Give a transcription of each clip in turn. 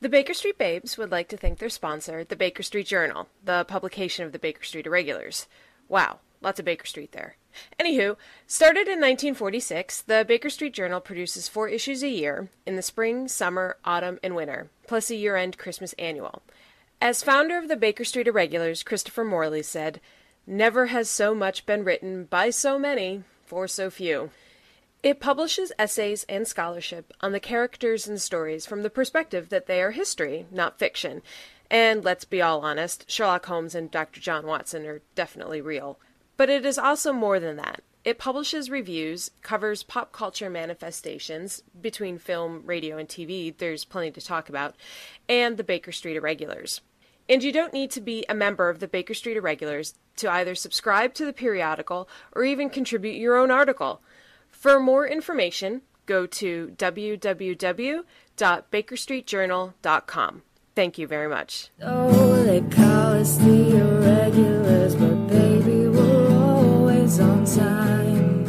The Baker Street Babes would like to thank their sponsor, the Baker Street Journal, the publication of the Baker Street Irregulars. Wow, lots of Baker Street there. Anywho, started in 1946, the Baker Street Journal produces 4 issues a year in the spring, summer, autumn, and winter, plus a year-end Christmas annual. As founder of the Baker Street Irregulars, Christopher Morley said, "Never has so much been written by so many for so few." It publishes essays and scholarship on the characters and stories from the perspective that they are history, not fiction. And let's be all honest, Sherlock Holmes and Dr. John Watson are definitely real. But it is also more than that. It publishes reviews, covers pop culture manifestations, between film, radio, and TV, there's plenty to talk about, and the Baker Street Irregulars. And you don't need to be a member of the Baker Street Irregulars to either subscribe to the periodical or even contribute your own article. For more information, go to www.bakerstreetjournal.com. Thank you very much. Oh, they call us the Irregulars, but baby, we're always on time.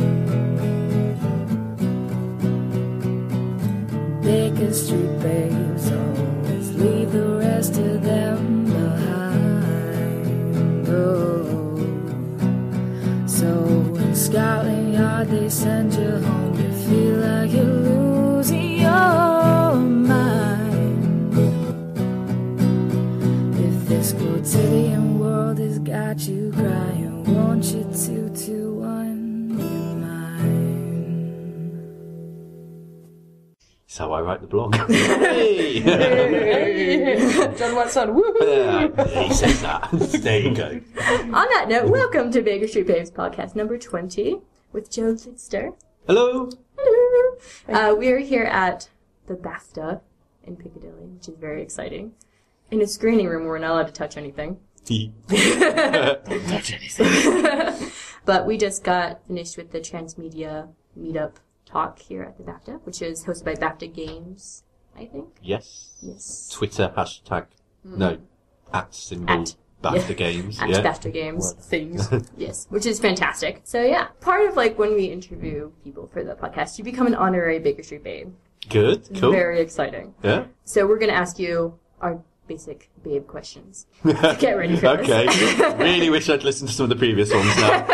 Baker Street babes always leave the rest of them behind. Oh, so in Scotland Yard they send you home, you feel like you're losing your mind. If this quotidian world has got you crying, won't you 221 be mine? That's how I write the blog. Hey! John Watson, woo! Yeah, he says that. There you go. On that note, welcome to Baker Street Babes podcast number 20 with Joe Lidster. Hello. Hello. We are here at the BAFTA in Piccadilly, which is very exciting. In a screening room where we're not allowed to touch anything. Don't touch anything. But we just got finished with the Transmedia Meetup talk here at the BAFTA, which is hosted by BAFTA Games, I think. Yes. Yes. Twitter hashtag. No. @ BAFTA Games. At yeah. BAFTA Games things. Yes, which is fantastic. So yeah, part of like when we interview people for the podcast, you become an honorary Baker Street Babe. Good. Cool. Very exciting. Yeah. So we're going to ask you our basic babe questions. To get ready for this. Okay. Really wish I'd listened to some of the previous ones now.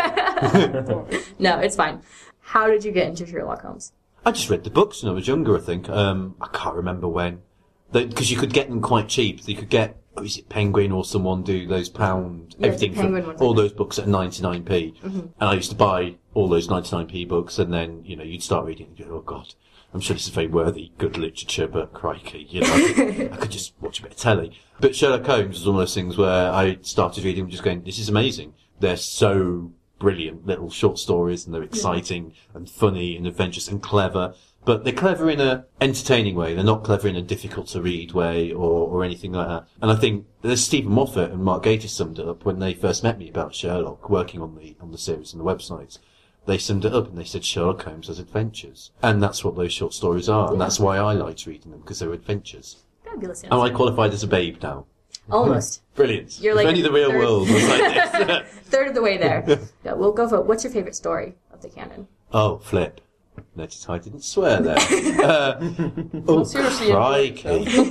No, it's fine. How did you get into Sherlock Holmes? I just read the books when I was younger, I think. I can't remember when. Because you could get them quite cheap. You could get, is it Penguin or someone do those pound, Yeah, everything Penguin for ones, all I those books at 99p. Mm-hmm. And I used to buy all those 99p books, and then, you'd start reading and you go, oh God, I'm sure this is very worthy, good literature, but crikey, I could just watch a bit of telly. But Sherlock Holmes was one of those things where I started reading and just going, this is amazing. They're so brilliant little short stories, and they're exciting and funny and adventurous and clever. But they're clever in a entertaining way. They're not clever in a difficult to read way or anything like that. And I think there's Stephen Moffat and Mark Gatiss summed it up when they first met me about Sherlock, working on the series and the websites. They summed it up and they said Sherlock Holmes has adventures. And that's what those short stories are. And that's why I liked reading them, because they're adventures. Fabulous. Am I qualified as a babe now? Almost. Brilliant. You're like if only the real world was like this. Third of the way there. Yeah, we'll go for it. What's your favorite story of the canon? Oh, flip. Notice I didn't swear there. Seriously, crikey.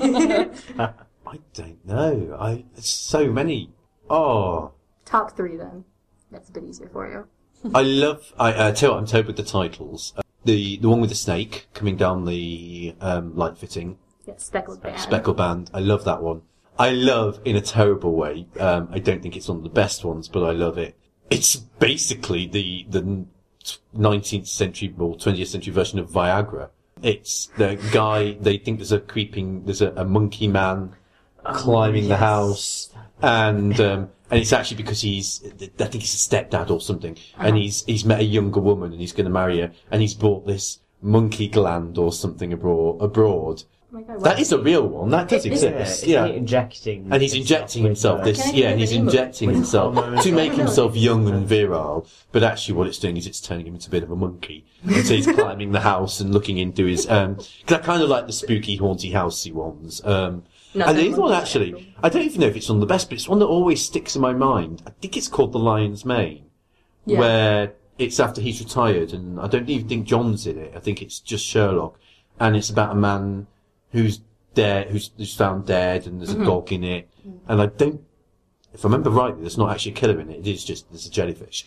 I don't know. There's so many. Oh. Top 3 then. That's a bit easier for you. I love, I tell you what, I'm told with the titles. The one with the snake coming down the, light fitting. Yeah, Speckled Band. Speckled Band. I love that one. I love, in a terrible way, I don't think it's one of the best ones, but I love it. It's basically the 19th century or 20th century version of Viagra. It's the guy, they think there's a monkey man climbing the house, and it's actually because I think he's a stepdad or something, and he's met a younger woman and he's going to marry her, and he's brought this monkey gland or something abroad. Oh my God, that is a real one. That does exist. Yeah. Injecting. And he's injecting himself himself to make himself young and virile. But actually what it's doing is it's turning him into a bit of a monkey. And so he's climbing the house and looking into his, cause I kind of like the spooky, haunty, housey ones. And the other one actually, I don't even know if it's one of the best, but it's one that always sticks in my mind. I think it's called The Lion's Mane. Yeah. Where it's after he's retired, and I don't even think John's in it. I think it's just Sherlock. And it's about a man who's dead, who's found dead, and there's a dog in it, and I don't. If I remember rightly, there's not actually a killer in it. It is just there's a jellyfish.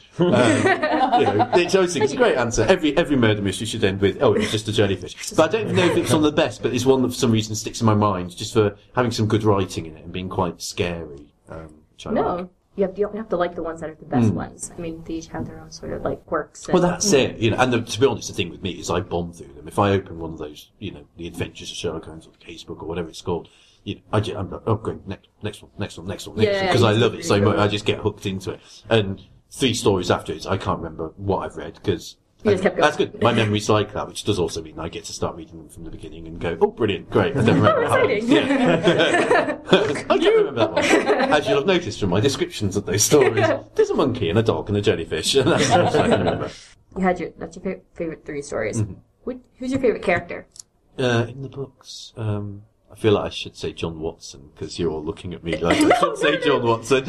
It's a great answer. Every murder mystery should end with, oh, it's just a jellyfish. But I don't know if it's one of the best, but it's one that for some reason sticks in my mind, just for having some good writing in it and being quite scary. Which I like. You don't have to like the ones that are the best ones. I mean, they each have their own sort of like quirks. Well, that's it. And to be honest, the thing with me is I bomb through them. If I open one of those, the Adventures of Sherlock Holmes or the Casebook or whatever it's called, I'm going next one, because I love it so much. I just get hooked into it. And 3 stories afterwards, I can't remember what I've read because that's good. My memory's like that, which does also mean I get to start reading them from the beginning and go, oh, brilliant, great. I don't remember how. Yeah. I don't remember that one. As you'll have noticed from my descriptions of those stories, there's a monkey and a dog and a jellyfish, and that's what I remember. That's your favorite 3 stories. Who's your favorite character? In the books, I feel like I should say John Watson, because you're all looking at me like I should say John Watson.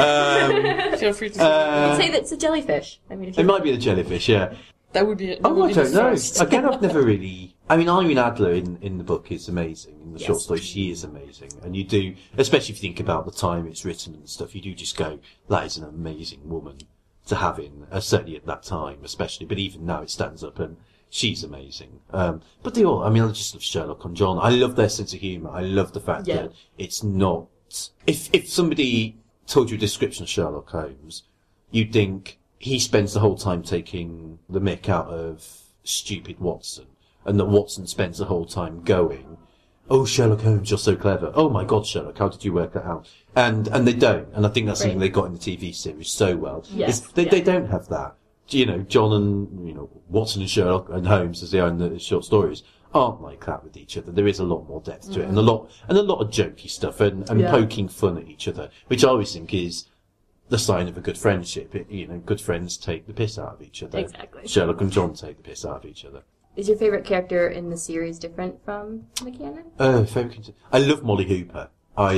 Feel free to say that it's a jellyfish. I mean, it might be the jellyfish, yeah. That would be. I don't know. Again, I've never really. I mean, Irene Adler in the book is amazing. In the short story, she is amazing, and you do, especially if you think about the time it's written and stuff. You do just go, that is an amazing woman to have in. Certainly at that time, especially, but even now it stands up and. She's amazing. But they all, I mean, I just love Sherlock and John. I love their sense of humour. I love the fact that it's not... If somebody told you a description of Sherlock Holmes, you'd think he spends the whole time taking the mick out of stupid Watson, and that Watson spends the whole time going, oh, Sherlock Holmes, you're so clever. Oh, my God, Sherlock, how did you work that out? And they don't. And I think that's something they got in the TV series so well. Yes. They don't have that. John and, Watson and Sherlock and Holmes, as they are in the short stories, aren't like that with each other. There is a lot more depth to it, and a lot of jokey stuff and poking fun at each other, which I always think is the sign of a good friendship. Good friends take the piss out of each other. Exactly. Sherlock and John take the piss out of each other. Is your favourite character in the series different from the canon? Favorite character? I love Molly Hooper. I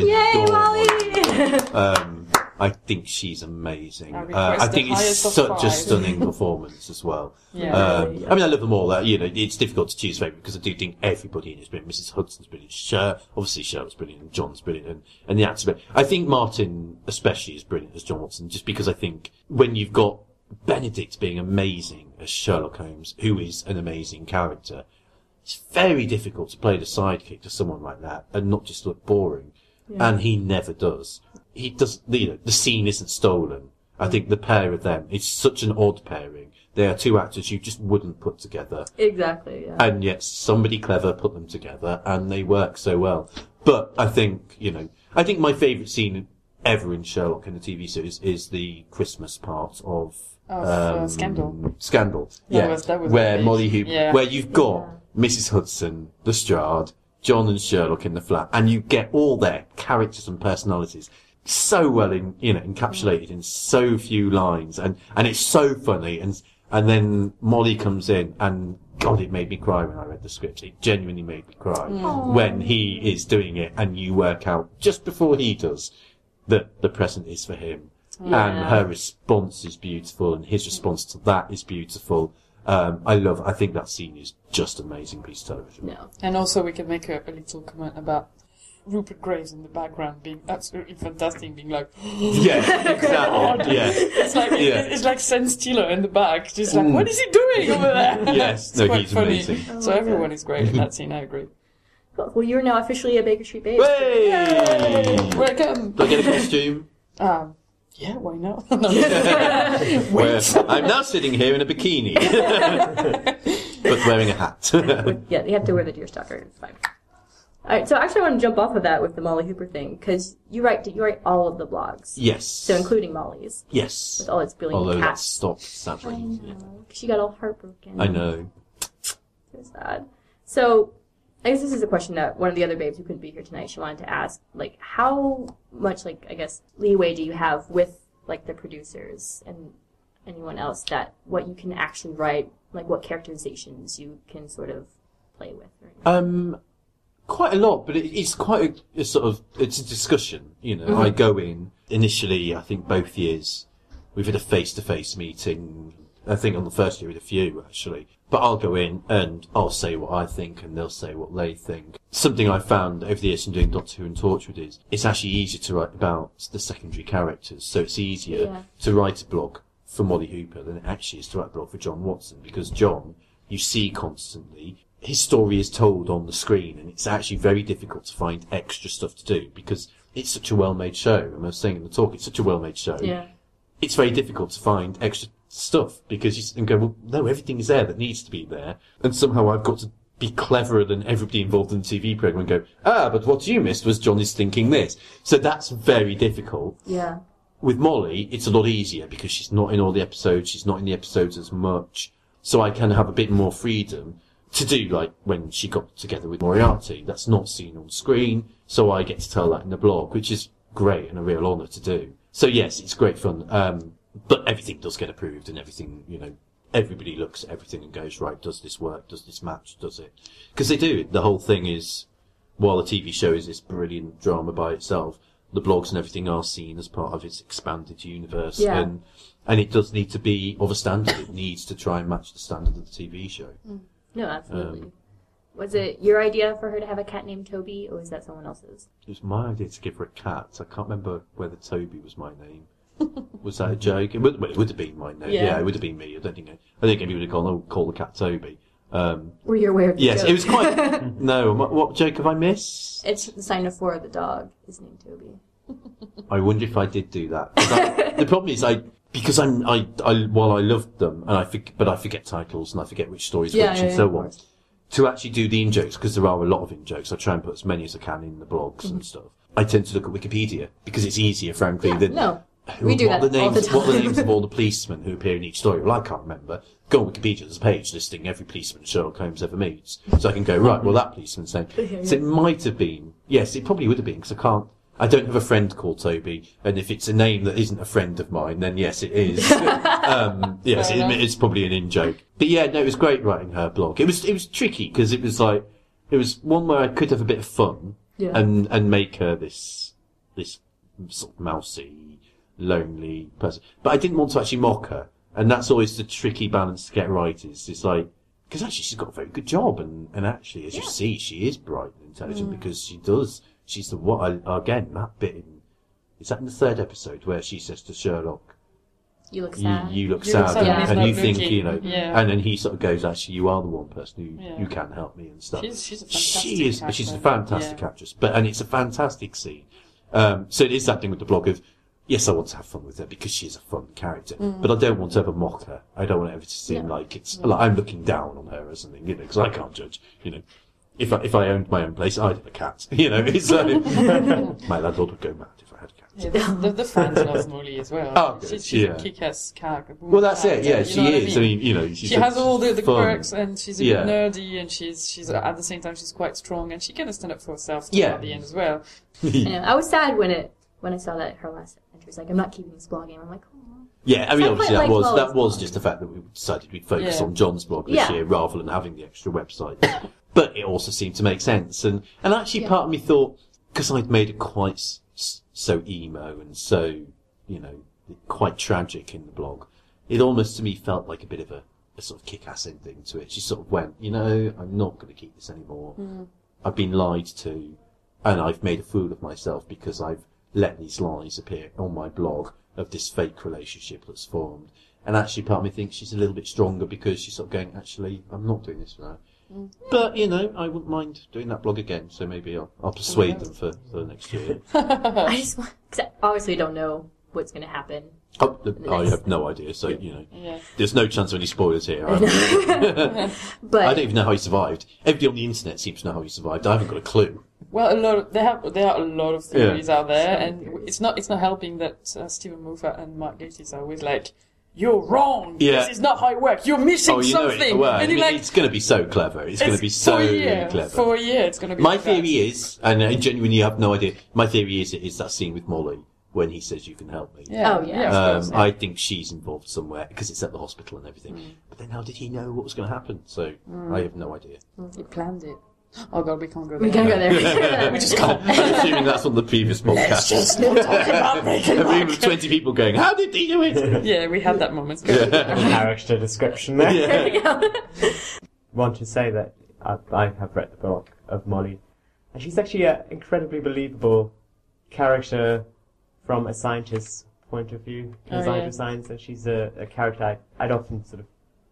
adore Molly. I think she's amazing. I think it's such a stunning performance as well. I mean, I love them all. It's difficult to choose favourite because I do think everybody in it is brilliant. Mrs. Hudson's brilliant. Obviously Sherlock's brilliant and John's brilliant and the actor's brilliant. I think Martin especially is brilliant as John Watson, just because I think when you've got Benedict being amazing as Sherlock Holmes, who is an amazing character, it's very difficult to play the sidekick to someone like that and not just look boring. And he never does. He does, the scene isn't stolen. I think the pair of them, it's such an odd pairing. They are 2 actors you just wouldn't put together. Exactly, yeah. And yet somebody clever put them together and they work so well. But I think, my favourite scene ever in Sherlock in the TV series is the Christmas part of Scandal. Scandal. That was where amazing. Molly Hooper, where you've got Mrs. Hudson, Lestrade, John and Sherlock in the flat, and you get all their characters and personalities so well encapsulated in so few lines, and it's so funny, and then Molly comes in, and God, it made me cry when I read the script. It genuinely made me cry when he is doing it, and you work out just before he does that the present is for him, and her response is beautiful, and his response to that is beautiful. I think that scene is just amazing piece of television. No. And also we can make a little comment about Rupert Graves in the background being absolutely fantastic, being like, yeah, exactly. Yeah. It's like Sen Stiller in the back, just like, what is he doing over there? Yes, it's quite he's funny. amazing. So everyone is great in that scene, I agree. Cool. Well, you're now officially a Baker Street Babe. Hey! Welcome! Do I get a costume? Yeah, why not? I'm now sitting here in a bikini, but wearing a hat. Yeah, you have to wear the deerstalker. It's fine. All right, so actually I want to jump off of that with the Molly Hooper thing, because you write all of the blogs. Yes. So including Molly's. Yes. With all its billion Although that cats. stopped, sadly. I know. She got all heartbroken. I know. So sad. So, I guess this is a question that one of the other babes who couldn't be here tonight, she wanted to ask, like, how much, like, I guess, leeway do you have with, like, the producers and anyone else that what you can actually write, like, what characterizations you can sort of play with? Or quite a lot, but it's quite a sort of, it's a discussion, I go in, initially, I think both years, we've had a face-to-face meeting, I think on the first year with a few, actually. But I'll go in and I'll say what I think and they'll say what they think. Something I found over the years in doing Doctor Who and Torchwood is it's actually easier to write about the secondary characters. So it's easier to write a blog for Molly Hooper than it actually is to write a blog for John Watson, because John, you see constantly, his story is told on the screen, and it's actually very difficult to find extra stuff to do because it's such a well-made show. And I was saying in the talk, it's such a well-made show. Yeah. It's very difficult to find extra stuff because you can go, well, no, everything is there that needs to be there, and somehow I've got to be cleverer than everybody involved in the TV program and go, but what you missed was John is thinking this. So that's very difficult. Yeah. With Molly, it's a lot easier because she's not in all the episodes, she's not in the episodes as much, so I can have a bit more freedom to do, like, when she got together with Moriarty. That's not seen on screen, so I get to tell that in the blog, which is great and a real honour to do. So yes, it's great fun, but everything does get approved and everything, you know, everybody looks at everything and goes, right, does this work, does this match, does it? Because they do. The whole thing is, while the TV show is this brilliant drama by itself, the blogs and everything are seen as part of its expanded universe. Yeah. And it does need to be of a standard. It needs to try and match the standard of the TV show. No, absolutely. Was it your idea for her to have a cat named Toby, or was that someone else's? It was my idea to give her a cat. I can't remember whether Toby was my name. Was that a joke? It would have been my name. Yeah, it would have been me. I think anybody would have gone, oh, call the cat Toby. Were you aware of the yes, joke? it was quite... No, what joke have I missed? It's the sign of 4, the dog is named Toby. I wonder if I did do that. The problem is because while I loved them, and I forget titles and I forget which stories which and so on. To actually do the in-jokes, because there are a lot of in-jokes, I try and put as many as I can in the blogs and stuff. I tend to look at Wikipedia, because it's easier, frankly, than... No, we do that all the time. What are the names of all the policemen who appear in each story? Well, I can't remember. Go on Wikipedia, there's a page listing every policeman Sherlock Holmes ever meets. So I can go, right, well, that policeman's name. So it might have been... Yes, it probably would have been, because I don't have a friend called Toby, and if it's a name that isn't a friend of mine, then yes, it is. Yes, it's probably an in-joke. But yeah, no, it was great writing her blog. It was tricky, because it was one where I could have a bit of fun, and make her this sort of mousy, lonely person. But I didn't want to actually mock her, and that's always the tricky balance to get right, is like, because actually she's got a very good job, and actually, as you see, she is bright and intelligent, because she does. She's the again, that bit is that in the 3rd episode where she says to Sherlock, you look sad. You look sad, and you think, looking. you know, and then he sort of goes, actually, you are the one person who can help me and stuff. She's a fantastic actress. She's a fantastic actress, and it's a fantastic scene. So it is that thing with the blog of, yes, I want to have fun with her because she's a fun character, but I don't want to ever mock her. I don't want it ever to seem like it's like I'm looking down on her or something, you know, because I can't judge, you know. If I owned my own place, I'd have a cat. You know, it's my landlord would go mad if I had a cat. Yeah, the fans love Molly as well. Oh, she's a kick-ass character. Well, that's it. Yeah, she is. I mean, you know, she has all the quirks, and she's a bit nerdy, and she's at the same time she's quite strong, and she can stand up for herself at the end as well. I was sad when I saw that her last entry was like, I'm not keeping this blogging. I'm like, oh. Yeah, I mean, obviously that was just the fact that we decided we'd focus on John's blog this year rather than having the extra website. But it also seemed to make sense. And actually part of me thought, because I'd made it quite so emo and so, you know, quite tragic in the blog, it almost to me felt like a bit of a sort of kick-ass ending to it. She sort of went, you know, I'm not going to keep this anymore. I've been lied to, and I've made a fool of myself because I've let these lies appear on my blog of this fake relationship that's formed. And actually part of me thinks she's a little bit stronger because she's sort of going, actually, I'm not doing this now. But, you know, I wouldn't mind doing that blog again, so maybe I'll persuade them for the next year. I just want, cause I obviously don't know what's going to happen. I have no idea, so, you know, there's no chance of any spoilers here. But I don't even know how he survived. Everybody on the internet seems to know how he survived. I haven't got a clue. Well, there are a lot of theories out there, and it's not helping that Stephen Moffat and Mark Gatiss are always like, you're wrong. This is not how it works. You're missing something. Well, and it's going to be so clever. It's going to be so clever. For a year, it's going to be. My theory is, and I genuinely have no idea. My theory is that scene with Molly when he says, "You can help me." I think she's involved somewhere because it's at the hospital and everything. But then, how did he know what was going to happen? So I have no idea. He planned it. Oh god, we can't go there. We can't go there. We just can't. I'm assuming that's on the previous podcast. Just not talking about Megan A room of Markle. 20 people going, how did he do it? Yeah, we had that moment. Character description there. Yeah. Yeah. Want to say that I have read the book of Molly, and she's actually an incredibly believable character from a scientist's point of view, Oh, design yeah. of science, and she's a character I'd often sort of,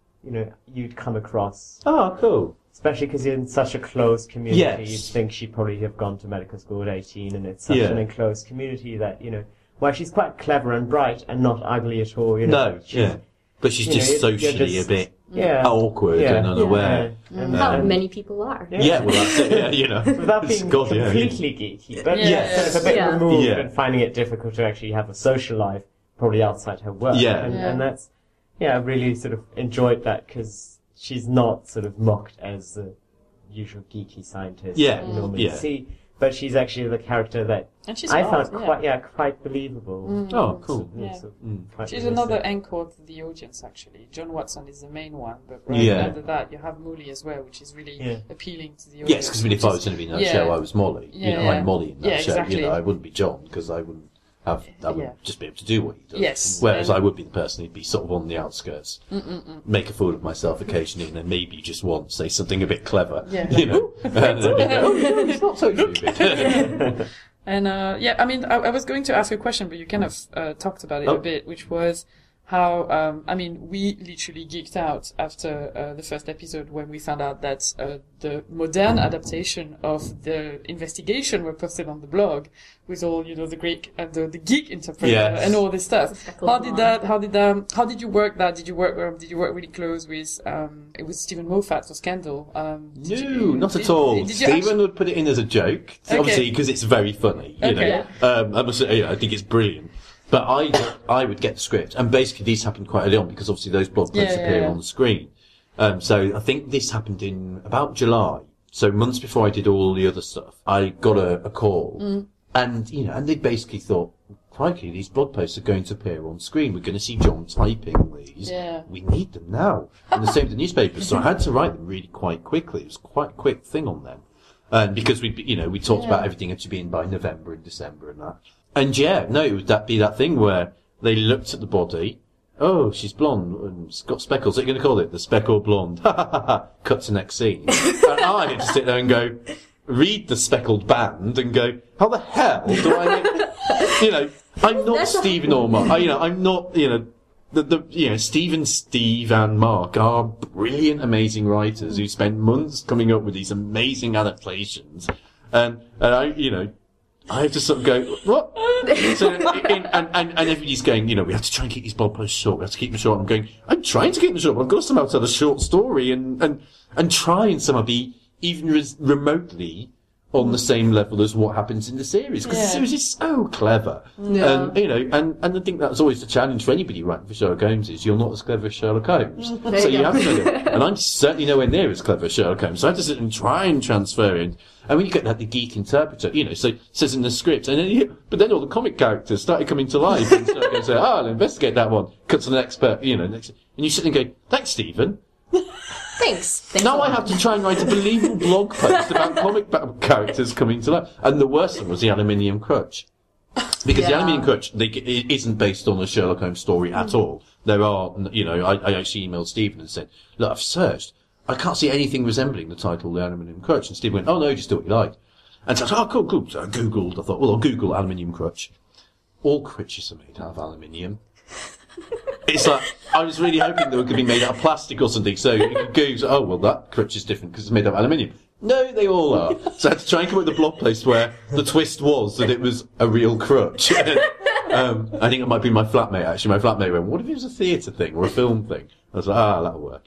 you'd come across, Oh, cool. especially because you're in such a closed community. Yes. You'd think she'd probably have gone to medical school at 18, and it's such Yeah. an enclosed community that, while she's quite clever and bright and not ugly at all, No, she's, yeah. But she's you know, just you're socially just- a bit yeah, awkward Yeah. and unaware. and- How and- many people are. Yeah, well, that's it, yeah, Without being God, yeah, completely geeky, but Yeah. sort of a bit Yeah. removed Yeah. and finding it difficult to actually have a social life, probably outside her work. Yeah. And that's, I really sort of enjoyed that because she's not sort of mocked as the usual geeky scientist Yeah. that you normally Yeah. see, but she's actually the character that And she's I smart, found quite believable. Oh, cool. Yeah. Quite She's realistic. another anchor to the audience, actually. John Watson is the main one, but right Yeah. under that, you have Molly as well, which is really Yeah. appealing to the audience. Yes, because if I was going to be in that Yeah. show, I was Molly. Yeah, I'm yeah. Molly in that Yeah, show. exactly. I wouldn't be John because I wouldn't Yeah. just be able to do what he does. Yes. Whereas I would be the person who'd be sort of on the outskirts, make a fool of myself occasionally, and then maybe just once say something a bit clever. Yeah. You know, and then they go, "Oh, no, it's not so stupid." And I mean, I was going to ask a question, but you kind of talked about it Oh. a bit, which was how, I mean, we literally geeked out after the first episode when we found out that the modern adaptation of the investigation were posted on the blog with all, the Greek and the geek interpreter Yes. and all this stuff. Speckled How did Blonde. that? How did you work that? Did you work really close with it was Stephen Moffat for Scandal? Did No, you- not did- at all. did you Stephen actually- would put it in as a joke, Okay. obviously because it's very funny. You Okay. know, I must say, I think it's brilliant. But I would get the script, and basically these happened quite early on because obviously those blog posts Yeah, appear yeah. on the screen. So I think this happened in about July. So months before I did all the other stuff, I got a call, and and they basically thought, crikey, these blog posts are going to appear on screen. We're going to see John typing these. Yeah. We need them now. And the same with the newspapers. So I had to write them really quite quickly. It was quite a quick thing on them. And because we talked about everything had to be in by November and December and that. And it would be that thing where they looked at the body. Oh, she's blonde and she's got speckles. What are you going to call it? The speckled blonde. Ha ha ha ha. Cut to next scene. And I had to sit there and go, read the speckled band and go, how the hell do I make, I'm not Stephen or Mark. I'm not, Stephen, Steve and Mark are brilliant, amazing writers who spent months coming up with these amazing adaptations. And I have to sort of go, what? So, and everybody's going, we have to try and keep these blog posts short. We have to keep them short. I'm going, I'm trying to keep them short, but I've got to somehow tell a short story and try and somehow be even remotely on the same level as what happens in the series. Because the series is so clever. Yeah. And I think that's always the challenge for anybody writing for Sherlock Holmes is you're not as clever as Sherlock Holmes. So you have to know that. And I'm certainly nowhere near as clever as Sherlock Holmes. So I have to sit and try and transfer it. And when you get the geek interpreter, so it says in the script, and then but then all the comic characters started coming to life and started going to say, I'll investigate that one. Cut to the next next, and you sit and go, thanks, Stephen. Thanks. Now I have to try and write a believable blog post about comic characters coming to life. And the worst one was the aluminium crutch. Because the aluminium crutch it isn't based on a Sherlock Holmes story at all. There are, I actually emailed Stephen and said, look, I've searched. I can't see anything resembling the title The Aluminium Crutch. And Stephen went, oh no, just do what you like. And so I said, oh cool. So I Googled, I thought, well, I'll Google aluminium crutch. All crutches are made out of aluminium. It's like, I was really hoping they were going to be made out of plastic or something, so you could Google, oh, well, that crutch is different because it's made out of aluminium. No, they all are. So I had to try and come up with a blog post where the twist was that it was a real crutch. I think it might be my flatmate, actually. My flatmate went, what if it was a theatre thing or a film thing? I was like, that'll work.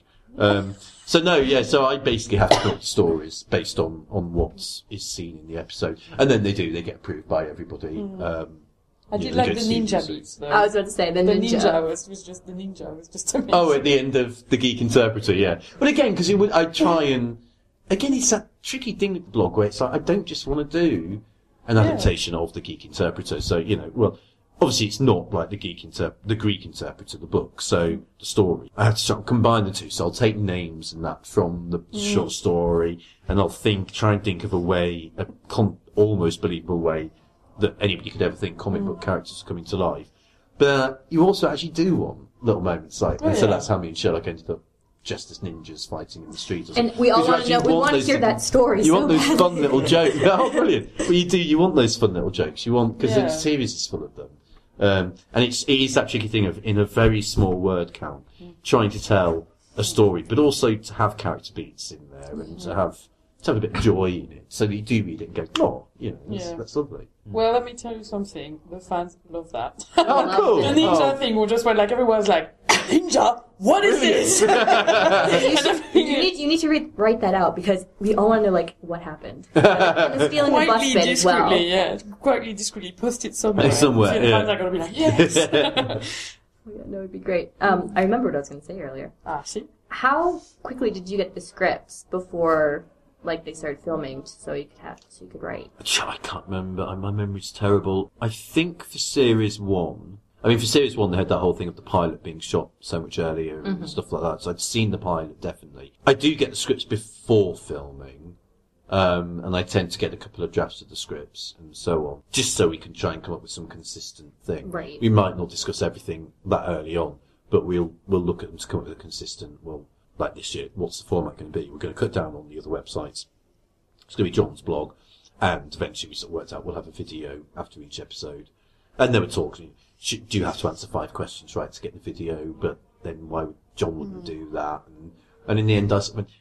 So I basically have to build stories based on what is seen in the episode. And then they get approved by everybody. I did they like go the to see ninja the- bits, though. I was about to say the ninja. was just amazing. Oh, at the end of the Geek Interpreter, yeah. But again, because I try and... Again, it's that tricky thing with the blog where it's like, I don't just want to do an adaptation of the Geek Interpreter. So, obviously it's not like the Greek interpreter of the book, so the story. I have to sort of combine the two, so I'll take names and that from the short story, and I'll try and think of a way, almost believable way, that anybody could ever think comic book characters are coming to life. But you also actually do want little moments like, and so that's how me and Sherlock ended up just as ninjas fighting in the streets. And we all want to know, we want to hear that story. You want those fun little jokes. Oh, brilliant. Well, you want those fun little jokes. You want, because the series is full of them. And it is that tricky thing of, in a very small word count, trying to tell a story, but also to have character beats in there and to have a bit of joy in it, so that you do read it and go, oh, that's lovely. Well, let me tell you something. The fans love that. Oh, cool. The ninja thing, we just went like, everyone's like, ninja? What is this? You need to write that out, because we all want to know, like, what happened. And this feeling of bus bed as well. Quietly, discreetly post it somewhere. So the fans are going to be like, yes! No, it'd be great. I remember what I was going to say earlier. See? How quickly did you get the scripts before, like, they started filming, so you could write? I can't remember. My memory's terrible. I think for Series 1... for Series 1 they had that whole thing of the pilot being shot so much earlier and stuff like that, so I'd seen the pilot, definitely. I do get the scripts before filming, and I tend to get a couple of drafts of the scripts and so on, just so we can try and come up with some consistent thing. Right. We might not discuss everything that early on, but we'll look at them to come up with a consistent, like this year, what's the format going to be? We're going to cut down on the other websites. It's going to be John's blog, and eventually we sort of worked out we'll have a video after each episode. And they were talking, do you have to answer 5 questions, right, to get the video? But then why would John wouldn't do that? And in the end,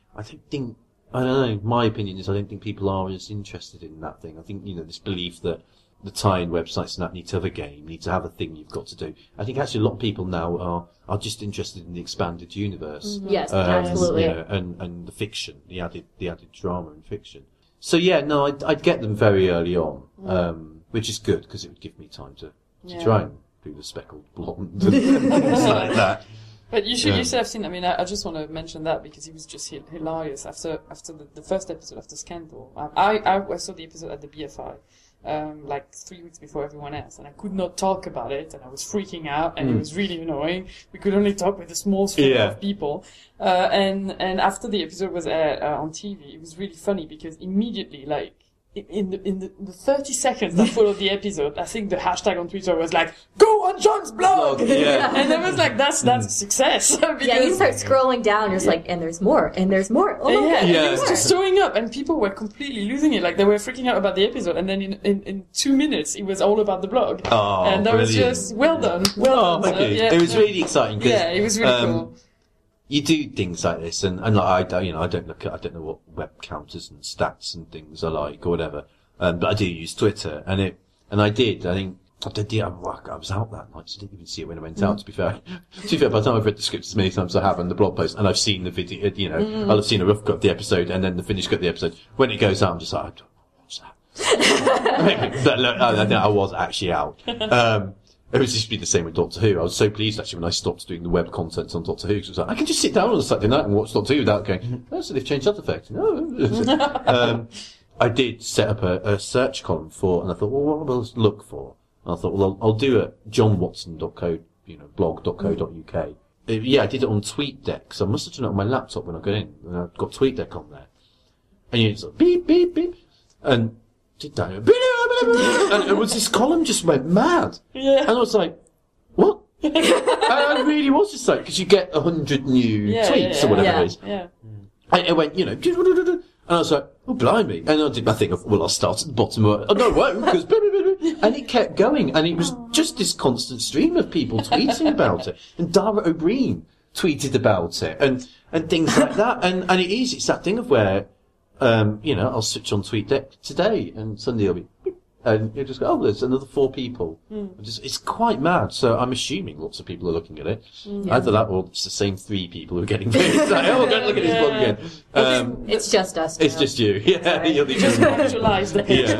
I don't know, my opinion is I don't think people are as interested in that thing. I think, this belief that the tie-in websites and that need to have a game, need to have a thing you've got to do. I think actually a lot of people now are just interested in the expanded universe. Yes, absolutely. And the fiction, the added drama and fiction. So I'd get them very early on, which is good, because it would give me time to try and do the speckled blonde and things like that. But you should have seen, I just want to mention that because he was just hilarious after the first episode, after Scandal. I saw the episode at the BFI, like 3 weeks before everyone else, and I could not talk about it, and I was freaking out, and it was really annoying. We could only talk with a small circle of people. And after the episode was aired on TV, it was really funny because immediately, like, in the 30 seconds that followed the episode, I think the hashtag on Twitter was like, "Go on John's blog!" And I was like, that's a success. You start scrolling down, you're just like, and there's more, and there's more. Oh my God, it was just showing up, and people were completely losing it. Like, they were freaking out about the episode, and then in 2 minutes, it was all about the blog. Oh, and that brilliant. was just, well done. Well done. Thank you. It was really exciting. It was really cool. You do things like this, and like, I don't know what web counters and stats and things are like or whatever. But I do use Twitter, and I think I was out that night, so I didn't even see it when I went out. To be fair, by the time I've read the script as many times as I have and the blog post, and I've seen the video, I'll have seen a rough cut of the episode and then the finished cut of the episode. When it goes out, I'm just like, I don't watch that. But look, I was actually out. It was just be the same with Doctor Who. I was so pleased actually when I stopped doing the web content on Doctor Who, because it was like, I can just sit down on a Saturday night and watch Doctor Who without going, so they've changed that effect. No. I did set up a search column and I thought, well, what will I look for? And I thought, well, I'll do it johnwatson.co, blog.co.uk. I did it on TweetDeck, so I must have done it on my laptop when I got in, and I've got TweetDeck on there. And it's like, beep, beep, beep, and did that, and it was, this column just went mad. Yeah. And I was like, what? And I really was just like, because you get 100 new tweets or whatever it is. Yeah. It went, and I was like, oh, blimey. And I did my thing of, well, I'll start at the bottom. Oh, no, it won't, because... And it kept going, and it was just this constant stream of people tweeting about it. And Dara O'Brien tweeted about it, and things like that. And it's that thing of where, I'll switch on TweetDeck today, and suddenly it'll be... And you just go, oh, there's another 4 people. It's quite mad. So I'm assuming lots of people are looking at it. Either that or it's the same 3 people who are getting paid. It's like, oh, don't look at this blog again. It's just us. It's just you. Yeah, you're the just marginalised.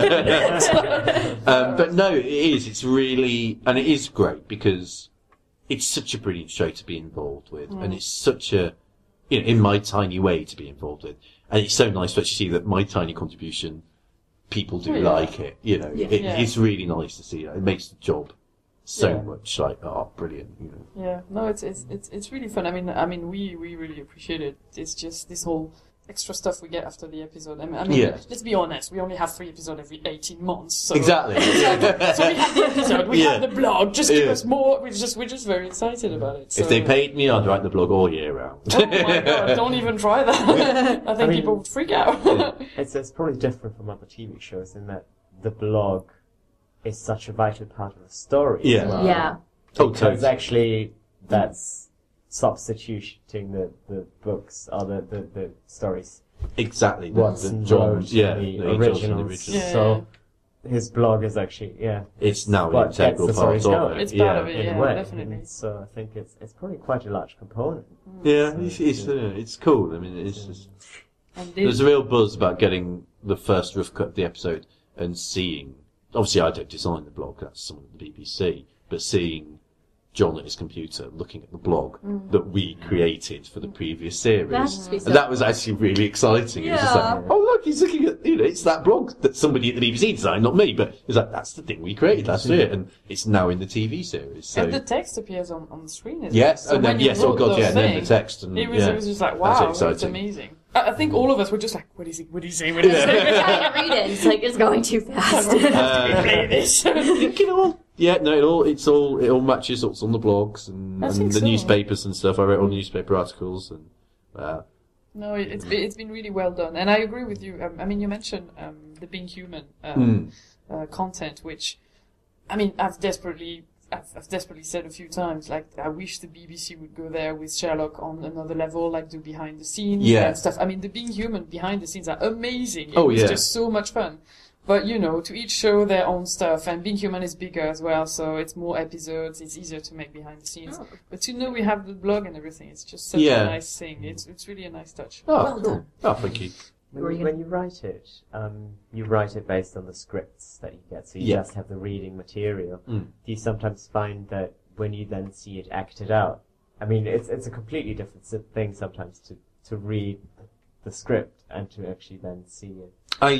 But no, it is. It's really, and it is great because it's such a brilliant show to be involved with, and it's such a, in my tiny way to be involved with, and it's so nice to actually see that my tiny contribution. People do like it, It's really nice to see that. It makes the job so Yeah. much. Like, oh, brilliant. You know. Yeah, no, it's really fun. I mean, we really appreciate it. It's just this whole extra stuff we get after the episode. I mean, Yeah. let's be honest, we only have 3 episodes every 18 months. So Exactly. so we have the episode, we Yeah. have the blog. Just give Yeah. us more. We're just very excited about it. So. If they paid me, I'd write the blog all year round. Oh my god! Don't even try that. I think mean- people would freak out. It's probably different from other TV shows in that the blog is such a vital part of the story. Yeah. As well. Yeah. Oh, Because totally. actually, that's substituting the books or the stories. Exactly. Watson the wrote yeah, the Johnson originals. Yeah. So his blog is actually, It's now an what gets integral the part stories of going. it. It's yeah. part of it. in Yeah, a way. definitely. And so I think it's probably quite a large component. Yeah, So, it's cool. I mean, it's just, And there's a real buzz about getting the first rough cut of the episode and seeing. Obviously, I don't design the blog. That's someone at the BBC. But seeing John at his computer looking at the blog that we created for the previous series. That must be so And that was actually really exciting. It was just like, oh look, he's looking at, it's that blog that somebody at the BBC designed, not me, but it's like, that's the thing we created last year, and it's now in the TV series. So and the text appears on the screen. Isn't yes, it? So and then when you yes, oh wrote god, those yeah, and then the things, text, and It was just like, That's wow, it's exciting. amazing. I think all of us were just like, what is he? What is he saying? What is he saying? You're trying to read it. It's like it's going too fast. Play this. you know what? Yeah, no, it all matches what's on the blogs I and think the so. newspapers and stuff. I wrote all newspaper articles and No, it's been really well done, and I agree with you. I mean, you mentioned the being human content, which, I mean, I've desperately said a few times. Like, I wish the BBC would go there with Sherlock on another level, like do behind the scenes Yeah. and stuff. I mean, the being human behind the scenes are amazing. Oh, It's yeah. just so much fun. But, to each show their own stuff, and Being Human is bigger as well, so it's more episodes, it's easier to make behind the scenes. Oh. But to know we have the blog and everything, it's just such Yeah. a nice thing. It's really a nice touch. oh, Well cool. done. Oh, thank you. When you write it, you write it based on the scripts that you get, so you Yeah. just have the reading material. Mm. Do you sometimes find that when you then see it acted out, I mean, it's a completely different thing sometimes to read the script and to actually then see it. I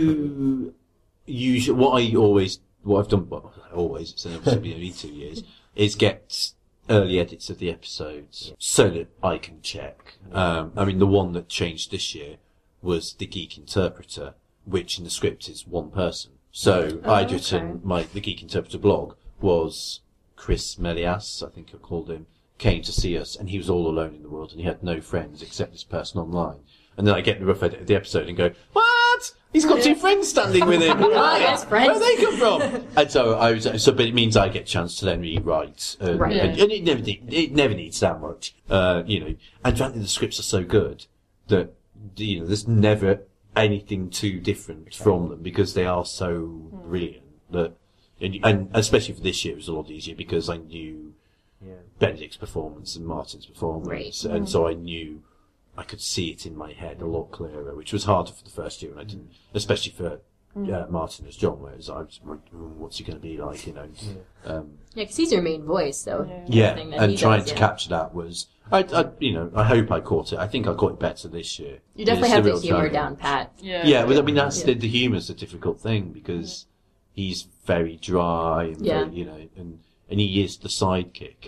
do usually what I've done. Well, always it's obviously been only 2 years. Is get early edits of the episodes so that I can check. I mean, the one that changed this year was the Geek Interpreter, which in the script is one person. So I'd written the Geek Interpreter blog was Chris Melias, I think I called him, came to see us, and he was all alone in the world, and he had no friends except this person online. And then I get the rough edit of the episode and go, what? He's got 2 friends standing with him. Yes, friends. Where they come from? And so but it means I get a chance to then rewrite. Right. And it never needs that much. And frankly, the scripts are so good that, there's never anything too different from them because they are so brilliant that, and especially for this year, it was a lot easier because I knew Yeah. Benedict's performance and Martin's performance, Right. and so I knew I could see it in my head a lot clearer, which was harder for the first year, and I didn't, especially for Martin as John, whereas I was like, what's he going to be like, Yeah, because he's your main voice, so Yeah, everything that and he trying does, to yeah. capture that was, I hope I caught it. I think I caught it better this year. You definitely It's have the real humor challenge. down pat. Yeah, but I mean, that's Yeah. the humour's a difficult thing because he's very dry and Yeah. very, and he is the sidekick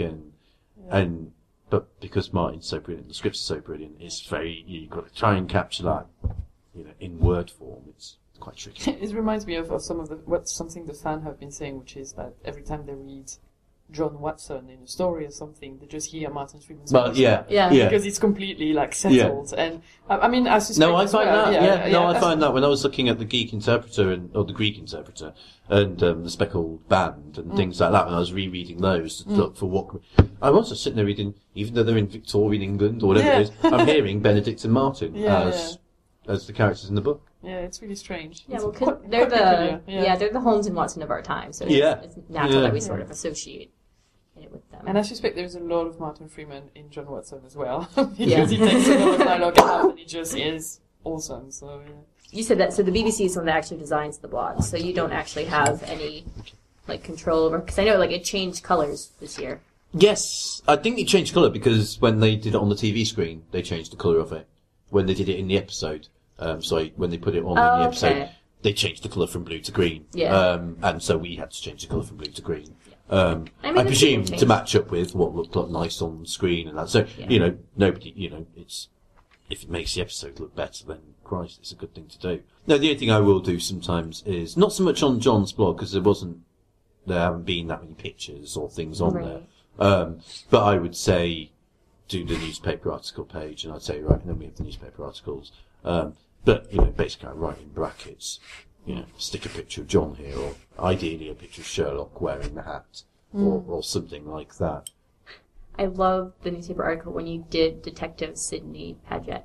but because Martin's so brilliant, the scripts are so brilliant, it's you've got to try and capture that, in word form. It's quite tricky. It reminds me of something the fans have been saying, which is that every time they read John Watson in a story or something, they just hear Martin Freeman's But voice. yeah, Yeah. Because it's completely settled, and I mean, I suspect. No, I as find well, that. I that's- find that when I was looking at the Geek Interpreter or the Greek Interpreter and the Speckled Band and things like that, when I was rereading those to look for what I was just sitting there reading, even though they're in Victorian England or whatever Yeah. it is, I'm hearing Benedict and Martin Yeah, as the characters in the book. Yeah, it's really strange. Yeah, It's well, quite- because they're quite the peculiar, they're the Holmes and Watson of our time, so Yeah. it's natural Yeah. that we sort of associate it with them. And I suspect there's a lot of Martin Freeman in John Watson as well, because Yeah. he takes a lot of dialogue out and he just is awesome. So yeah. You said that, so the BBC is the one that actually designs the blog, so you don't actually have any control over. Because I know it changed colors this year. Yes, I think it changed colour because when they did it on the TV screen, they changed the colour of it. When they did it in the episode, when they put it on in the episode, Okay. they changed the colour from blue to green. Yeah. And so we had to change the colour from blue to green. I mean, I it's presume a change. to match up with what looked like nice on the screen and that. So, Yeah. nobody, it's, if it makes the episode look better, then Christ, it's a good thing to do. No, the only thing I will do sometimes is, not so much on John's blog, because there haven't been that many pictures or things on Right. there. But I would say, do the newspaper article page, and I'd say, right, and then we have the newspaper articles. But, basically I write in brackets, stick a picture of John here, or ideally a picture of Sherlock wearing the hat, or something like that. I love the newspaper article when you did Detective Sidney Paget.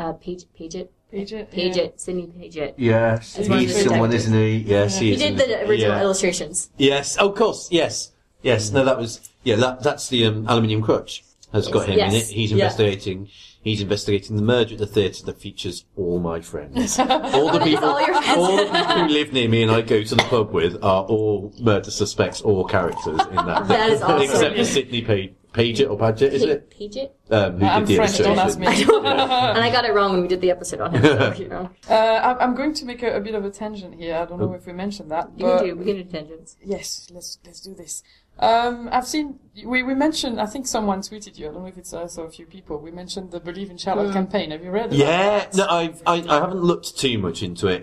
Sidney Paget. Yes, As one of he's the someone, detectives. isn't he? Yes, he He is. did the original illustrations. Yes, oh, of course, yes. No, that was, that's the Aluminium Crutch has got him in it. Yes. He's Yeah. investigating the murder at the theatre that features all my friends. All the people, all your friends. all the people who live near me and I go to the pub with are all murder suspects or characters in that. That is awesome. Except for Sidney Paget or Paget, is it? Paget? Who I'm did the French, don't ask illustration. me. And I got it wrong when we did the episode on him, so, I'm going to make a bit of a tangent here. I don't know if we mentioned that. We can do tangents. Yes, let's do this. I've seen, we mentioned, I think someone tweeted you, I don't know if it's us or a few people, we mentioned the Believe in Sherlock campaign. Have you read it? Yeah, no, I haven't looked too much into it.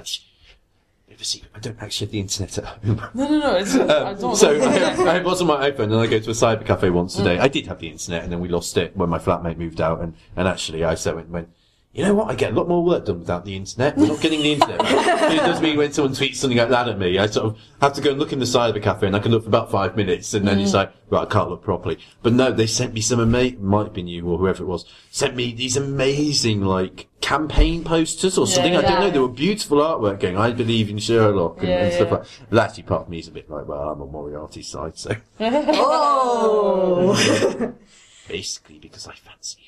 Bit of a secret, I don't actually have the internet at home. No, it's, I don't So know. I was on my iPhone and I go to a cyber cafe once a day. I did have the internet and then we lost it when my flatmate moved out and actually I said went, you know what, I get a lot more work done without the internet. We're not getting the internet. It does mean when someone tweets something like that at me, I sort of have to go and look in the cyber cafe and I can look for about 5 minutes and then it's like, right, I can't look properly. But no, they sent me some might have been you or whoever it was, sent me these amazing, campaign posters or something. I don't know, they were beautiful artwork going, I believe in Sherlock and stuff like that. But actually part of me is a bit like, well, I'm on Moriarty's side, so. Oh! Basically because I fancy him.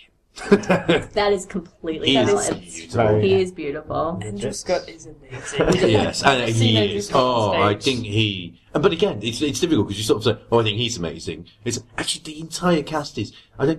That is completely He is valid. beautiful. He is beautiful. Andrew Scott is amazing. Yes, and I've seen he Andrew is. Scott Oh, on I stage. think he. But again, it's difficult because you sort of say, "Oh, I think he's amazing." It's actually the entire cast is.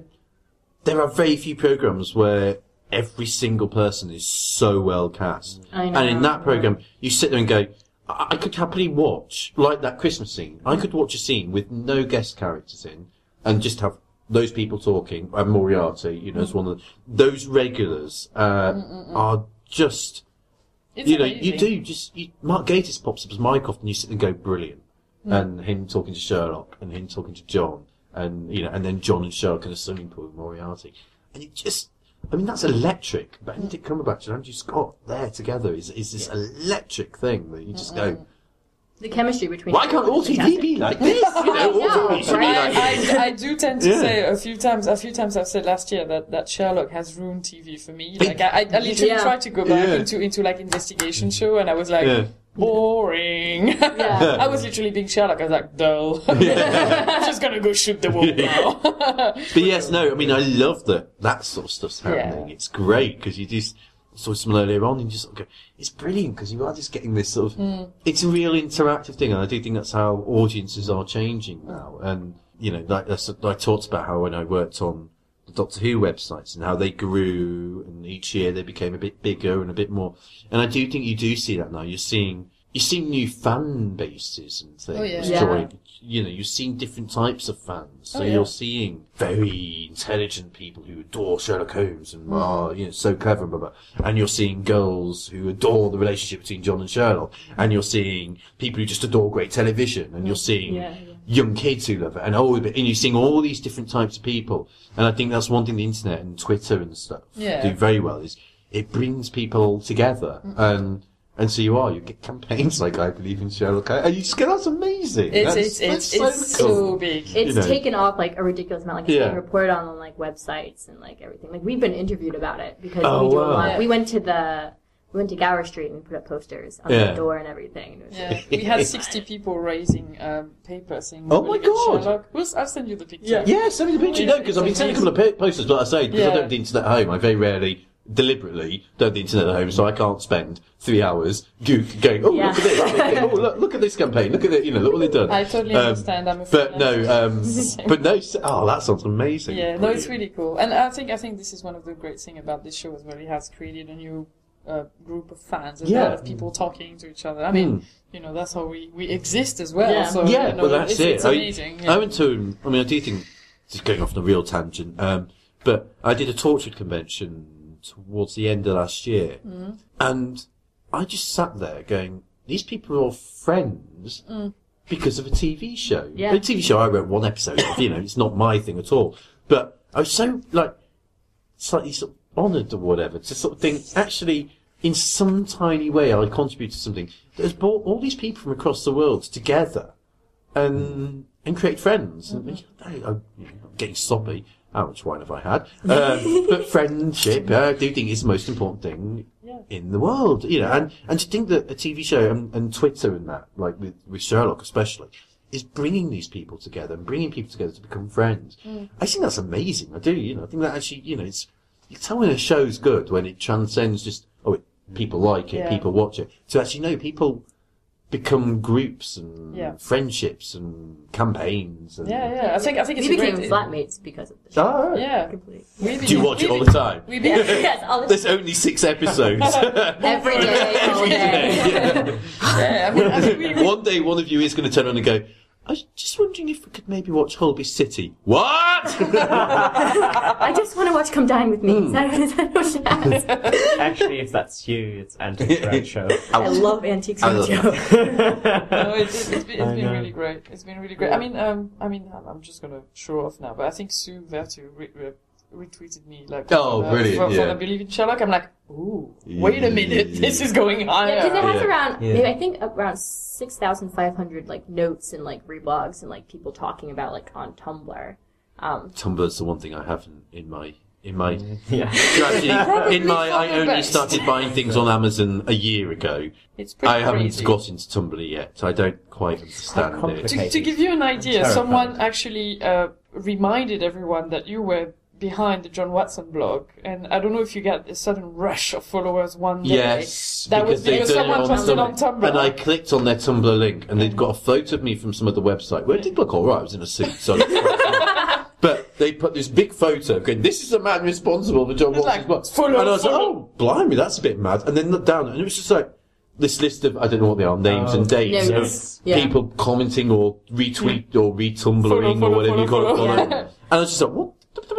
There are very few programs where every single person is so well cast. I know. And in that program, you sit there and go, I could happily watch like that Christmas scene. I could watch a scene with no guest characters in and just have those people talking, and Moriarty, as one of those regulars, are just, It's you amazing. do Mark Gatiss pops up as Mycroft and you sit and go, brilliant. And him talking to Sherlock, and him talking to John, and, and then John and Sherlock in a swimming pool with Moriarty. And it just, that's electric. Benedict Cumberbatch and Andrew Scott there together is this electric thing that you just go, The chemistry between why can't all TV be like this? All TV should be like this. I do tend to say a few times I've said last year that Sherlock has ruined TV for me. Like I literally tried to go back into like investigation show and I was like, boring. Yeah. I was literally being Sherlock. I was like, dull. I'm just gonna go shoot the wall now. But yes, no, I love that sort of stuff's happening. Yeah. It's great because you just saw some earlier on and you just sort of go, it's brilliant because you are just getting this sort of, it's a real interactive thing, and I do think that's how audiences are changing now. And, I talked about how when I worked on the Doctor Who websites and how they grew and each year they became a bit bigger and a bit more, and I do think you do see that now. You're seeing new fan bases and things. Oh, yeah. join. You're seeing different types of fans. So you're seeing very intelligent people who adore Sherlock Holmes and are, so clever and blah, blah. And you're seeing girls who adore the relationship between John and Sherlock. And you're seeing people who just adore great television. And you're seeing young kids who love it. And you're seeing all these different types of people. And I think that's one thing the internet and Twitter and stuff do very well is it brings people together. And so you get campaigns like I Believe in Sherlock, and you just go, that's amazing. It's so big. It's taken off like a ridiculous amount. Like it's being reported on like websites and like everything. Like we've been interviewed about it because we do a lot. We went to Gower Street and put up posters on the door and everything. We had 60 people raising paper saying, Oh my God. Sherlock. I'll send you the picture. Yeah, send me the picture. No, because I've been sending a couple of posters, but I say, because I don't have the internet at home, I very rarely, deliberately, don't have the internet at home, so I can't spend 3 hours going, look at this, look at this campaign, look at it, look what they've done. I totally understand. I'm a But that sounds amazing. Yeah, no, it's really cool. And I think this is one of the great things about this show as well. It has created a new group of fans, a lot of people talking to each other. I mean, that's how we exist as well. Yeah. So, well, that's it. It's amazing. I went to, I do think, just going off on a real tangent, but I did a Torchwood convention towards the end of last year, and I just sat there going, these people are all friends because of a TV show. Yeah. A TV show I wrote one episode of, it's not my thing at all. But I was so, slightly sort of honoured or whatever to sort of think, actually, in some tiny way I contributed to something that has brought all these people from across the world together and create friends. And, I'm getting sloppy. How much wine have I had? But friendship, I do think is the most important thing in the world, and to think that a TV show and Twitter and that, like with Sherlock especially, is bringing these people together and bringing people together to become friends. I think that's amazing. I do, I think that actually, you can tell when a show's good when it transcends just, people like it, people watch it, to actually know people become groups and friendships and campaigns. And I think it's we a great. became flatmates because of the show. Oh, right. Yeah. Completely. Do you watch it all the time? Yes, all the There's only 6 episodes. every day, all day. I mean, One day, one of you is going to turn around and go, I was just wondering if we could maybe watch Holby City. What? I just want to watch Come Dine With Me. Is that what she asked? Actually, if that's you, it's Antiques Roadshow. I love Antiques I love Roadshow. no, it's been know. really great. It's been really great. I mean, I'm just gonna show off now, but I think Sue Vertu retweeted me brilliant, for I Believe in Sherlock. I'm like, ooh, wait a minute, this is going higher. Because it has Yeah. around, Yeah. maybe I think around 6,500 notes and reblogs and people talking about on Tumblr. Tumblr's the one thing I have in my Yeah. strategy. I only best. started buying things on Amazon a year ago. It's pretty I haven't crazy. got into Tumblr yet. I don't quite understand it. complicated. To give you an idea, Terrified. someone actually reminded everyone that you were behind the John Watson blog, and I don't know if you got a sudden rush of followers one day. Yes, that was they've because done it someone posted on Tumblr. And I clicked on their Tumblr link, and they'd got a photo of me from some other website where it did look all right. I was in a suit, so. But they put this big photo going, this is the man responsible for John Watson's blog. follow, And I was like, follow. oh, blimey, that's a bit mad. And then looked down, and it was just this list of, I don't know what they are, names and dates Names. of Yeah. people commenting or retweet or retumbling Follow, or whatever you call it. follow. Follow. And I was just like, what?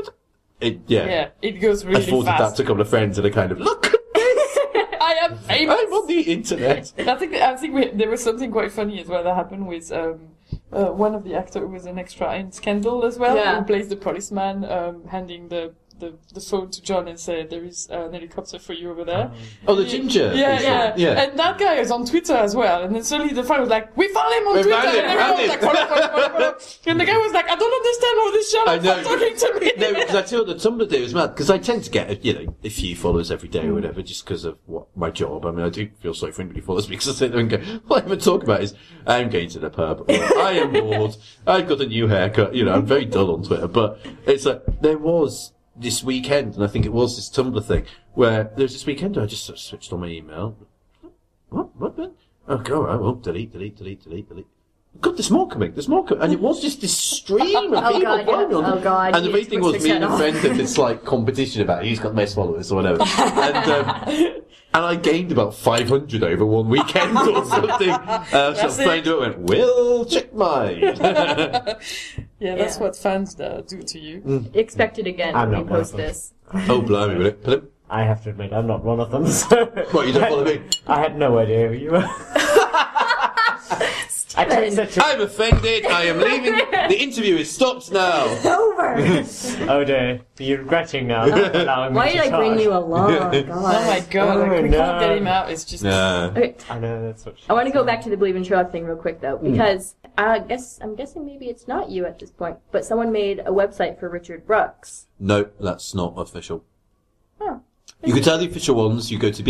Yeah, it goes really I forwarded that fast. to a couple of friends, and they kind of, look at this! I am famous. I'm on the internet. I think there was something quite funny as well that happened with one of the actors who was an extra in Scandal as well, Yeah. who plays the policeman, handing the phone to John and said, there is an helicopter for you over there. Oh, the ginger. Yeah. And that guy is on Twitter as well. And then suddenly the fan was like, we found him on We Twitter. found him, And everyone was like, follow. And the guy was like, I don't understand all this shit. I know. Stop talking to me. No, because I tell you what, the Tumblr day was mad, because I tend to get, a few followers every day or whatever, just because of my job. I mean, I do feel sorry for anybody who follows me, because I sit there and go, all I ever talk about is, I'm going to the pub, or, I am bored, I've got a new haircut, I'm very dull on Twitter, but it's there was this weekend, and I think it was this Tumblr thing, where there was this weekend where I just sort of switched on my email. What? Oh, go on, well, delete. God, there's more coming. And it was just this stream of Oh, people God, yeah. following on. Oh, God, And the you main thing was switched me and that a off. friend had this competition about who's got the most followers or whatever. And I gained about 500 over one weekend or something. So a friend went, we'll check mine. Yeah, that's Yeah. what fans do to you. Expect it again I'm when you not one of post them. this. Oh, blimey, will it? Put it? I have to admit, I'm not one of them. So What, you don't follow me? I had no idea who you were. I texted to I'm offended. I am leaving. The interview is stopped now. Over! Oh dear, are you regretting now allowing me Why to did I bring talk? you along? God. Oh my god, Oh, we no. can't get him out. It's just... No. Okay, I know, that's what she I want to go back to the Believe in Sherlock thing real quick though, because I'm guessing maybe it's not you at this point, but someone made a website for Richard Brooks. No, that's not official. Oh. You can tell the official ones. You go to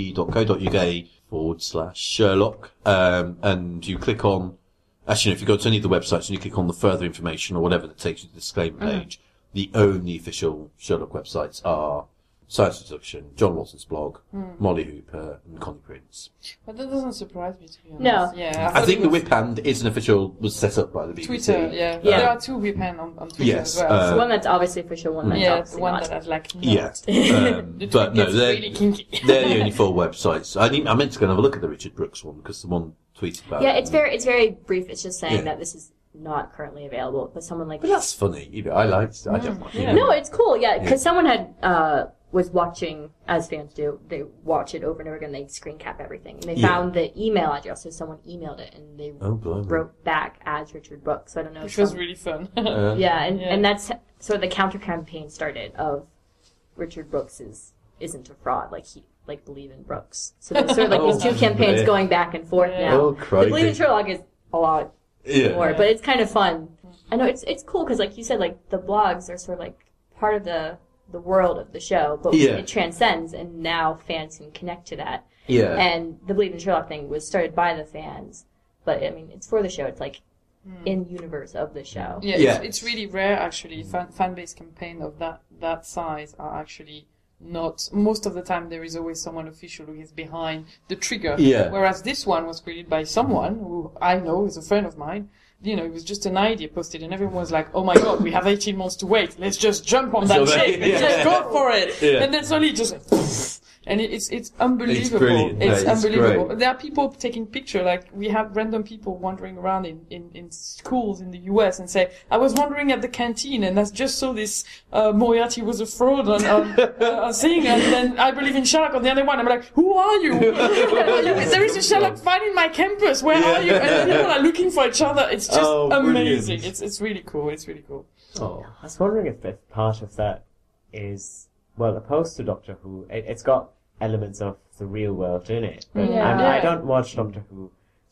bbc.co.uk/Sherlock, and you click on. Actually, if you go to any of the websites and you click on the further information or whatever that takes you to the disclaimer page, the only official Sherlock websites are Science Seduction, John Watson's blog, Molly Hooper, and Connie Prince. But that doesn't surprise me, to be honest. No. Yeah, I think the Whip Hand was set up by the BBC. Twitter, yeah. Yeah. There are two Whip Hand on Twitter Yes, as well. So one that's obviously official, one that's yeah, obviously one not. that has like not. Yeah, The but tweet no, gets they're really kinky. they're the only full websites. I meant to go and have a look at the Richard Brooks one because someone tweeted about Yeah, it. it's very brief. It's just saying Yeah. that this is not currently available. But someone like But that's funny. I liked it. I don't mind. Yeah. no, it's cool. Yeah, because Yeah. someone had was watching, as fans do. They watch it over and over again. They screen cap everything, and they Yeah. found the email address. So someone emailed it, and they Oh, blimey. wrote back as Richard Brooks. So I don't know. Which if was some- really fun. Uh, yeah, and Yeah. that's sort of the counter campaign started of Richard Brooks isn't a fraud. Like Believe in Brooks. So there's sort of like these two campaigns yeah. going back and forth Yeah. now. Oh, The Believe in crikey. Sherlock is a lot Yeah. more, but it's kind of fun. I know it's cool because, like you said, like the blogs are sort of like part of the world of the show, but Yeah. it transcends, and now fans can connect to that. Yeah. And the Believe in Sherlock thing was started by the fans, but I mean, it's for the show. It's like in universe of the show. Yeah, Yeah. It's really rare actually. Fan base campaign of that size are actually not. Most of the time, there is always someone official who is behind the trigger. Yeah. Whereas this one was created by someone who I know is a friend of mine. You know, it was just an idea posted, and everyone was like, "Oh my god, we have 18 months to wait. Let's just jump on that So ship. Let's yeah. just go for it." Yeah. And then suddenly just. And it's unbelievable. brilliant. It's Yeah, it's unbelievable. great. There are people taking picture, like we have random people wandering around in schools in the US and say, I was wandering at the canteen and I just saw this Moriarty was a fraud on saying, and then I Believe in Sherlock on the other one. I'm like, who are you? There is a Sherlock fan in my campus. Where are you? And people are looking for each other. It's just Oh, amazing. brilliant. It's really cool. It's really cool. Oh. I was wondering if part of that is, well, opposed to Doctor Who, it's got elements of the real world in it. But Yeah. I don't watch Doctor Who,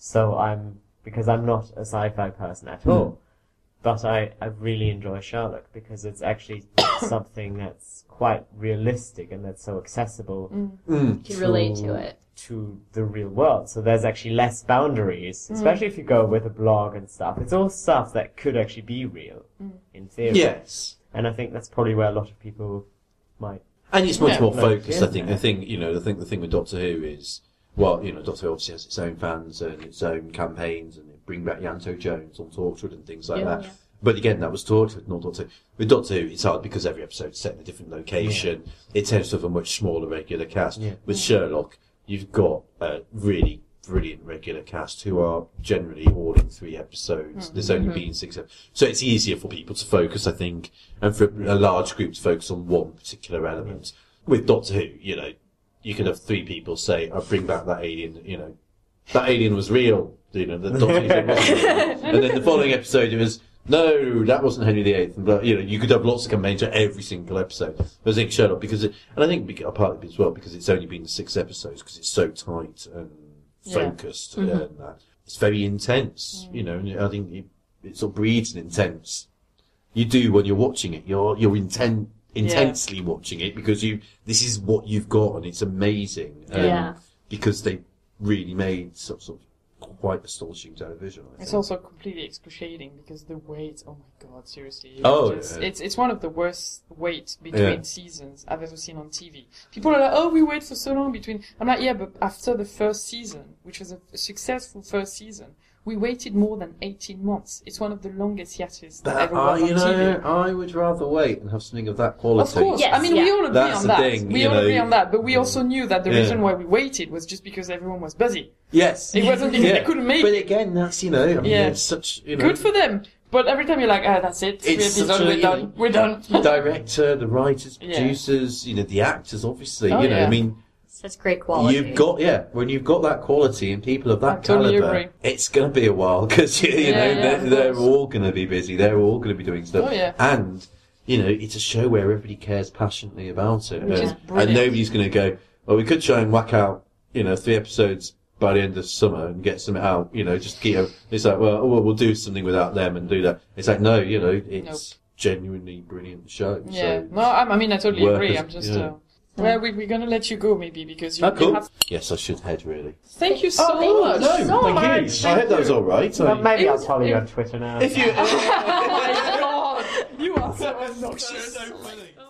because I'm not a sci-fi person at all. But I really enjoy Sherlock because it's actually something that's quite realistic and that's so accessible You can relate to it. to the real world. So there's actually less boundaries, especially if you go with a blog and stuff. It's all stuff that could actually be real in theory. Yes. And I think that's probably where a lot of people might. And it's much Yeah. more focused, Yeah. I think, the thing with Doctor Who is, well, Doctor Who obviously has its own fans and its own campaigns, and it bring back Yanto Jones on Torchwood and things like that. Yeah. But again, that was Torchwood, not Doctor Who. With Doctor Who, it's hard because every episode's set in a different location. It tends to have a much smaller regular cast. Yeah. With Sherlock, you've got a really brilliant regular cast who are generally all in 3 episodes. There's only been 6 episodes. So it's easier for people to focus, I think, and for a large group to focus on one particular element. With Doctor Who, you could have 3 people say, I'll bring back that alien, that alien was real, the Doctor Who said wasn't real. And then the following episode it was, no, that wasn't Henry VIII. And you could have lots of campaigns for every single episode. But I think Sherlock, and I think partly as well because it's only been 6 episodes because it's so tight and focused and that. It's very intense, and I think it sort of breeds an intense. You do when you're watching it. You're intensely watching it because this is what you've got and it's amazing. Yeah. Because they really made sort of quite astonishing television. I It's think. also completely excruciating because the wait, oh my god, seriously. Oh, yeah. It's one of the worst waits between Yeah. seasons I've ever seen on TV. People are like, oh, we wait for so long between. I'm like, yeah, but after the first season, which was a successful first season, we waited more than 18 months. It's one of the longest hiatus that ever was on TV. I would rather wait and have something of that quality. Of course, Yes, I mean, yeah. we all agree That's on the that. thing, we you all know. agree on that, but we also knew that the Yeah. reason why we waited was just because everyone was busy. Yes. It wasn't because they couldn't make But it. again, that's, Yeah. it's such, Good for them. But every time you're like, that's it. 3 It's episodes, such a, we're you done. know, We're done. the director, the writers, Yeah. producers, the actors, obviously, Oh, yeah. I mean, Such great quality. you've got, when you've got that quality and people of that I totally caliber, agree. it's going to be a while because, of they're course. all going to be busy. They're all going to be doing stuff. Oh, yeah. And, it's a show where everybody cares passionately about it. Which is and brilliant. nobody's going to go, well, we could try and whack out, 3 episodes by the end of summer and get something out, just to keep, it's like, well, we'll do something without them and do that. It's like, no, it's genuinely brilliant show. Yeah. So No, I totally work agree. as- I'm just, yeah. well, we're gonna let you go maybe because you, Oh, cool. you have. Yes, I should head, really. Thank you so thank you much. No, so thank much. you. I hope that was all right. Well, maybe It I'll was- follow you on Twitter now. If you... Oh my god, you are so obnoxious.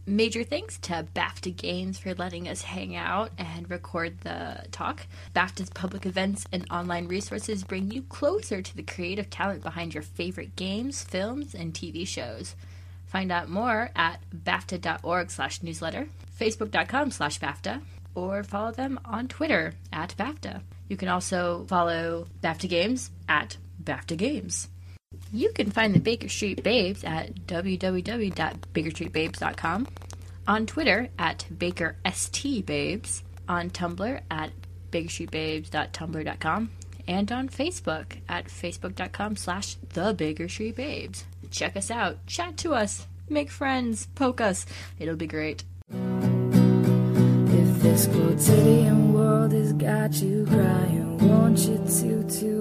Major thanks to BAFTA Games for letting us hang out and record the talk. BAFTA's public events and online resources bring you closer to the creative talent behind your favorite games, films, and TV shows. Find out more at BAFTA.org/newsletter, Facebook.com/BAFTA, or follow them on Twitter at BAFTA. You can also follow BAFTA Games at BAFTA Games. You can find the Baker Street Babes at www.bakerstreetbabes.com, on Twitter at BakerSTBabes, on Tumblr at bakerstreetbabes.tumblr.com, and on Facebook at facebook.com/thebakerstreetbabes. Check us out, chat to us, make friends, poke us. It'll be great. If this quotidian world has got you crying, want you to